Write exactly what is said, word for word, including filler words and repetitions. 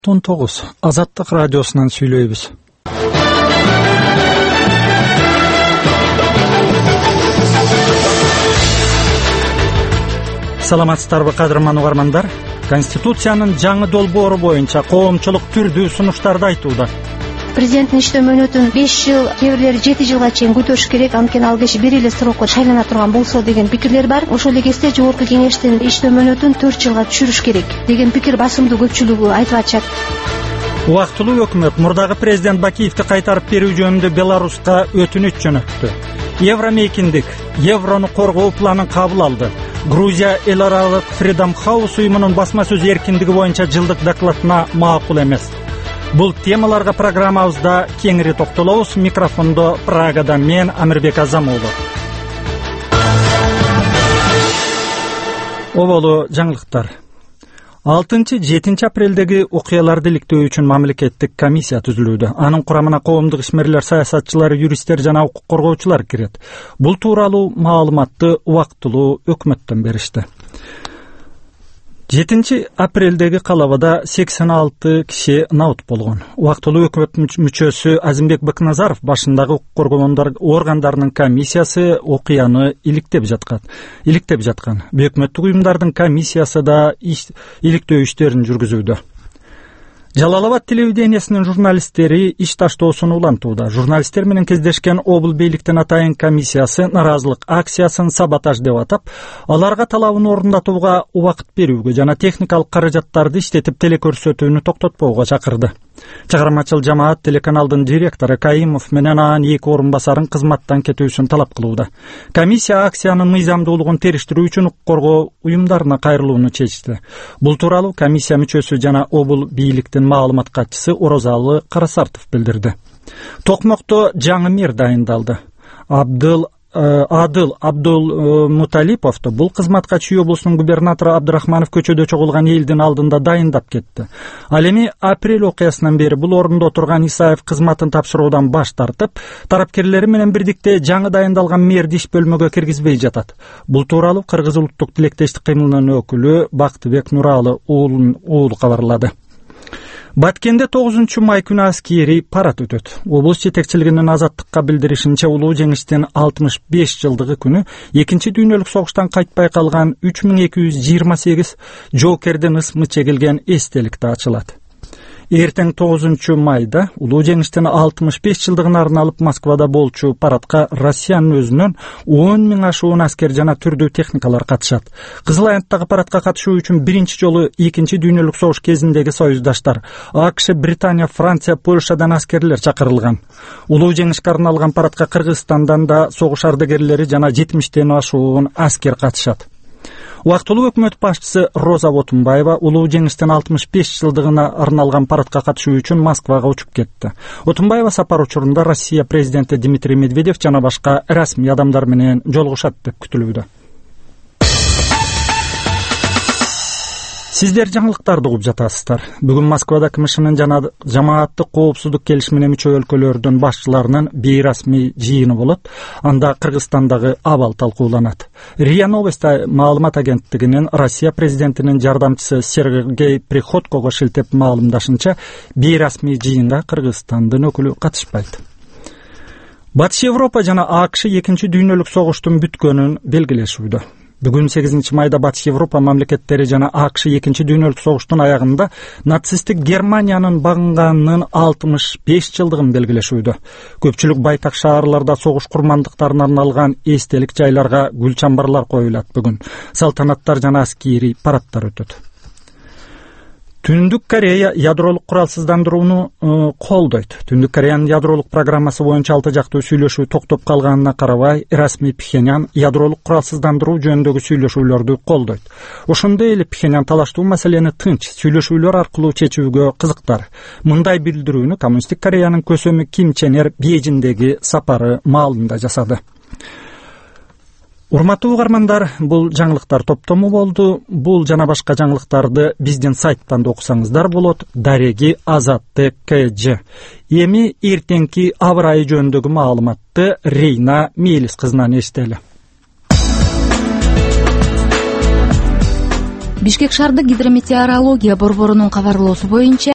он тогуз Азаттык радиосунан сүйлөйбүз. Саламатсыздарбы кадырман угармандар? Конституциянын жаңы долбоору боюнча коомчулук түрдүү сунуштарды айтууда. Президенттин иштөө мөөнөтүн беш жыл, кээ бирлери жети жылга чейин көтөрүш керек, анткени ал киши бир эле срокко шайлана турган болсо деген пикирлер бар. Ошол эле кезде жогорку кеңештин иштөө мөөнөтүн төрт жылга түшүрүш керек деген пикир басымдуу көпчүлүгү айтып атышат. Убактылуу өкмөт мурдагы президент Бакиевди кайтарып берүү жөнүндө Беларуска өтүнүч жөнөттү. Евромейкиндик еврону коргоо планын кабыл алды. Грузия эл аралык Freedom House уюмунун басма сөз эркиндиги боюнча жылдык докладына макул эмес. Бул темаларга программабызда кеңири токтолобуз. Микрофондо Прагадан мен Амирбек Азамолу. Оболу жаңылыктар. алтынчы-жетинчи апрелдеги окуяларды иликтөө үчүн мамлекеттик комиссия түзүлүүдө. Анын курамына коомдук ишмерлер, саясатчылар, юристтер жана укук коргоочулар кирет. Бул тууралуу маалыматты убактылуу өкмөттөн беришти. жетинчи апрелдеги калабада сексен алты киши набыт болгон. Убактылуу өкмөт мүчөсү Азимбек Бекназаров башындагы укук коргоо органдарынын комиссиясы окуяны иликтеп жаткан. Иликтеп жаткан. Өкмөттүк уюмдардын комиссиясы да иликтөө иштерин жүргүзүүдө. Жалал-Абад телевидениесинин журналисттери иш таштоосун улантууда. Журналисттер менен кездешкен обул бийликтин атайын комиссиясы наразылык акциясын саботаж деп атап, аларга талабын орундатууга убакыт берүүгө жана техникалык каражаттарды иштетип телекөрсөтүүнү токтотпоого чакырды. Чыгармачыл жамаат телеканалдын директору Каимов менен анын эки орун басарын кызматтан кетүүсүн талап кылууда. Комиссия акциянын мыйзамдуулугун териштирүү үчүн укук коргоо уюмдарына кайрылууну чечти. Бул тууралуу комиссия мүчөсү жана обул бийликтин маалымат катчысы Орозалы Карасартов билдирди. Токмокто жаңы мэр дайындалды. Абдыл Адыл Абдул Муталиповду бул кызматка Чүй облусунун губернатору Абдурахманов көчөдө чогулган элдин алдында дайындап кетти. Ал эми апрель окуясынан бери бул орунда отурган Исаев кызматын тапшыруудан баш тартып, тарапкерлери менен бирдикте жаңы дайындалган мэрди иш бөлмөгө киргизбей жатат. Бул тууралуу Кыргыз улуттук тилектештик кыймылынын өкүлү Бактыбек Нуралы уулу кабарлады. Баткенде тогузунчу май күнү аскери парад өтөт. Облус жетекчилигинин азаттыкка билдиришинче, улуу жеңиштин алтымыш беш жылдыгы күнү экинчи дүйнөлүк согуштан кайтпай калган үч миң эки жүз жыйырма сегиз жоокердин ысмы чегилген эстеликти ачылат. Эртең тогузунчу майда улуу жеңиштин алтымыш беш жылдыгына арналып Москвада болчу парадка Россиянын өзүнөн он миң ашуун аскер жана түрдүү техникалар катышат. Кызыл аянттагы парадка катышуу үчүн биринчи жолу экинчи дүйнөлүк согуш кезиндеги союздаштар АКШ, Британия, Франция, Польшадан аскерлер чакырылган. Улуу жеңишке арналган парадка Кыргызстандан да согуш ардагерлери жана жетимиштен ашуун аскер катышат. Убактылуу өкмөт башчысы Роза Отунбаева улуу жеңиштин алтымыш беш жылдыгына арналган парадка катышуу үчүн Москвага учуп кетти. Отунбаева сапар учурунда Россия президенти Дмитрий Медведев жана башка расмий адамдар менен жолугушат деп күтүлүүдө. Сиздер жаңылыктарды угуп жатасыздар. Бүгүн Москвада КМШнын жана жамааттык коопсуздук келишимине мүчө өлкөлөрдүн башчыларынын бейрасмий жыйыны болот. Анда Кыргызстандагы абал талкууланат. РИА Новости маалымат агенттигинин Россия президентинин жардамчысы Сергей Приходького шилтеп маалымдашынча, бейрасмий жыйынга Кыргызстандын өкүлү катышпайт. Батыш Европа жана АКШ экинчи дүйнөлүк согуштун бүткөнүн белгилешүүдө. Бүгүн сегизинчи майда Батыш Европа мамлекеттери жана АКШ экинчи дүйнөлүк согуштун аягында нацисттик Германиянын багынганынын алтымыш беш жылдыгын белгилешүүдө. Көпчүлүк байтак шаарларда согуш курмандыктарына арналган эстелик жайларга гүл чамбарлар коюлат бүгүн. Салтанаттар жана аскери парадтар өтөт. Түндүк Корея ядролук куралсыздандырууну колдойт. Түндүк Кореянын ядролук программасы боюнча алты жактуу сүйлөшүү токтоп калганына карабай, расмий Пхеньян ядролук куралсыздандыруу жөнүндөгү сүйлөшүүлөрдү колдойт. Ошондой эле Пхеньян талаштуу маселени тынч сүйлөшүүлөр аркылуу чечүүгө кызыктар. Мындай билдирүүнү Коммунисттик Кореянын көсөмү Ким Чен Ир Бейжиңдеги сапары маалында жасады. Урматтуу угармандар, бул жаңылыктар топтому болду. Бул жана башка жаңылыктарды биздин сайттан да окусаңыздар болот. Дареги Азаттык КЖ. Эми эртеңки аба ырайы жөнүндөгү маалыматты Рейна Мелис кызынан эстели. Бишкек шаардык гидрометеорология борборунун кабарлоосу боюнча